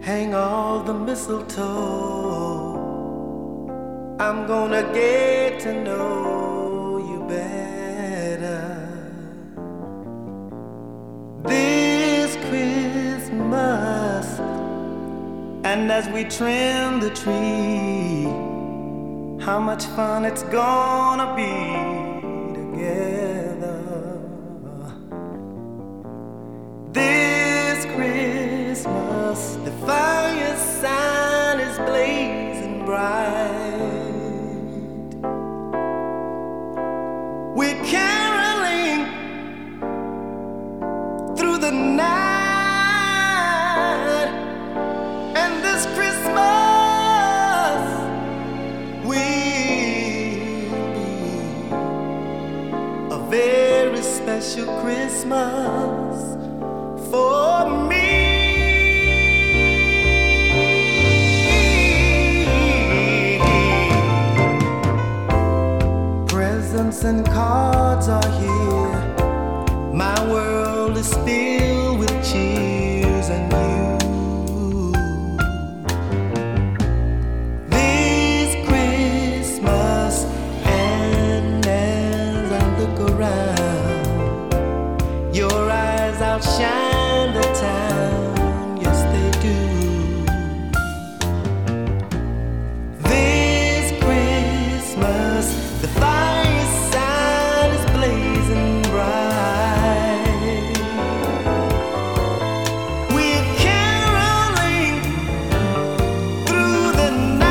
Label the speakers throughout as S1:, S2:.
S1: hang all the mistletoe. I'm gonna get to know you better this Christmas. And as we trim the tree, how much fun it's gonna be together this Christmas. The fire sign is blazing bright. We're caroling through the night, and this Christmas will be a very special Christmas for me. Presents and cards are here. My world is filled with cheers and you. This Christmas, and as I look around, your eyes outshine the town. Yes, they do. This Christmas, the fireside is blazing bright. We're caroling through the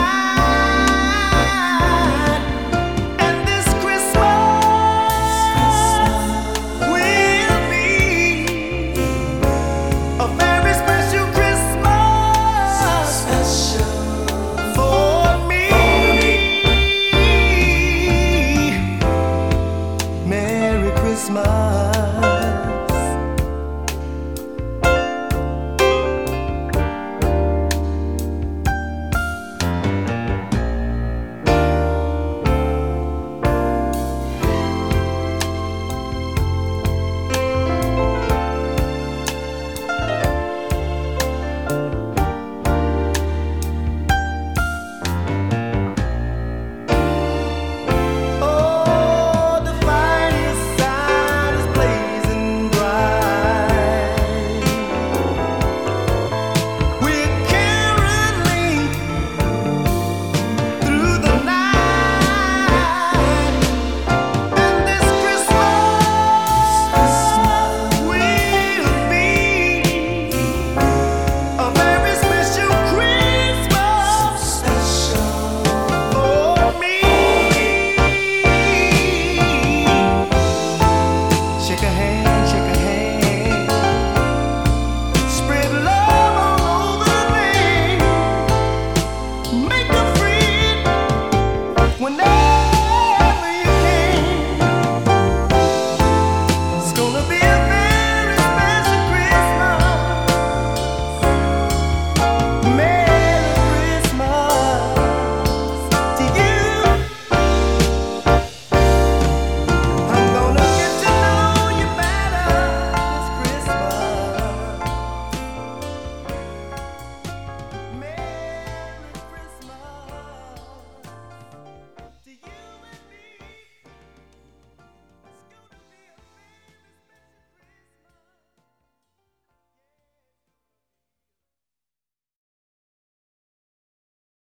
S1: night, and this Christmas will be a very special Christmas for me. Merry Christmas. Oh, the fireside is blazing bright. We're caroling through the night, and this Christmas will be a very special Christmas for me. Shake a hand, shake a